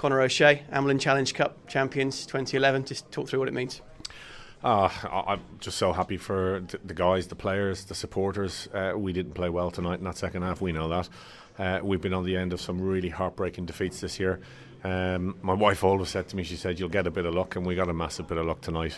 Conor O'Shea, Amlin Challenge Cup champions 2011. Just talk through what it means. I'm just so happy for the guys, the players, the supporters. We didn't play well tonight in that second half, we know that. We've been on the end of some really heartbreaking defeats this year. My wife always said to me, she said, you'll get a bit of luck, and we got a massive bit of luck tonight.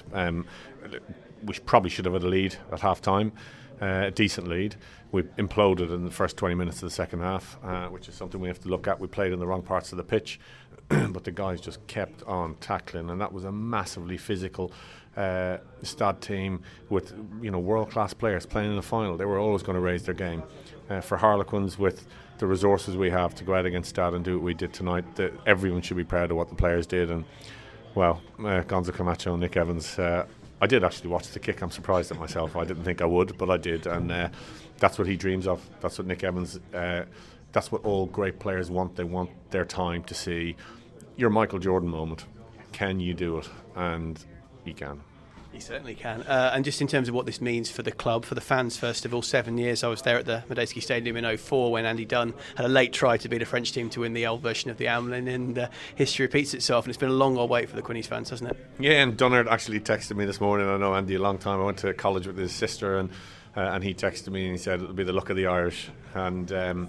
We probably should have had a lead at half time, a decent lead. We imploded in the first 20 minutes of the second half, which is something we have to look at. We played in the wrong parts of the pitch, but the guys just kept on tackling, and that was a massively physical Stad team with world-class players playing in the final. They were always going to raise their game. For Harlequins, with the resources we have to go out against Stad and do what we did tonight, everyone should be proud of what the players did. And well, Gonzo Camacho and Nick Evans, I did actually watch the kick. I'm surprised at myself. I didn't think I would, but I did. And that's what he dreams of. That's what Nick Evans, that's what all great players want. They want their time to see your Michael Jordan moment. Can you do it? And he can. He certainly can. And just in terms of what this means for the club, for the fans, first of all, 7 years. I was there at the Medeski Stadium in 2004 when Andy Dunn had a late try to beat a French team to win the old version of the Amlin, and history repeats itself, and it's been a long old wait for the Quinnies fans, hasn't it? Yeah, and Dunnard actually texted me this morning. I know Andy a long time. I went to college with his sister, and he texted me and he said it'll be the luck of the Irish, and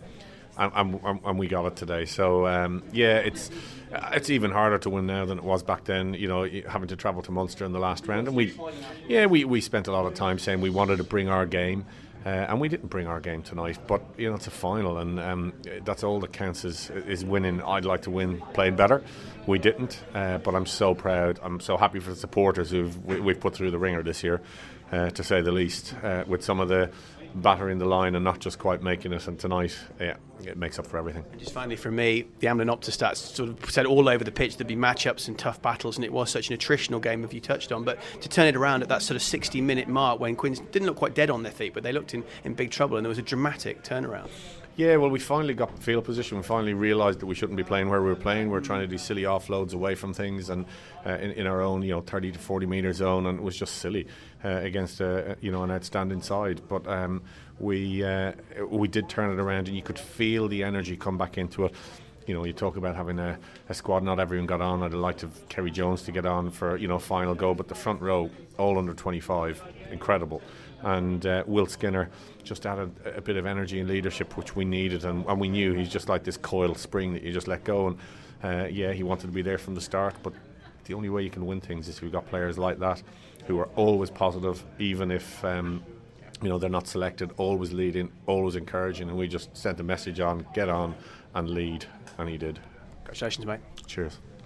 we got it today. So it's even harder to win now than it was back then. Having to travel to Munster in the last round, and we spent a lot of time saying we wanted to bring our game, and we didn't bring our game tonight. But it's a final, and that's all that counts is winning. I'd like to win playing better. We didn't, but I'm so proud. I'm so happy for the supporters we've put through the ringer this year, to say the least, with some of the battering the line and not just quite making it. And tonight, it makes up for everything. And just finally from me, the Amlin Optus stats sort of said all over the pitch there'd be matchups and tough battles, and it was such an attritional game, as you touched on. But to turn it around at that sort of 60-minute mark when Quins didn't look quite dead on their feet, but they looked in big trouble, and there was a dramatic turnaround. Yeah, well, we finally got the field position. We finally realised that we shouldn't be playing where we were playing. We were trying to do silly offloads away from things, and in our own 30 to 40 metre zone, and it was just silly against an outstanding side. But we did turn it around, and you could feel the energy come back into it. You talk about having a squad. Not everyone got on. I'd like to have Kerry Jones to get on for final go, but the front row, all under 25, incredible. And Will Skinner just added a bit of energy and leadership, which we needed, and we knew he's just like this coiled spring that you just let go. And he wanted to be there from the start, but the only way you can win things is if you've got players like that who are always positive, even if they're not selected, always leading, always encouraging. And we just sent a message on, get on and lead, and he did. Congratulations, mate. Cheers.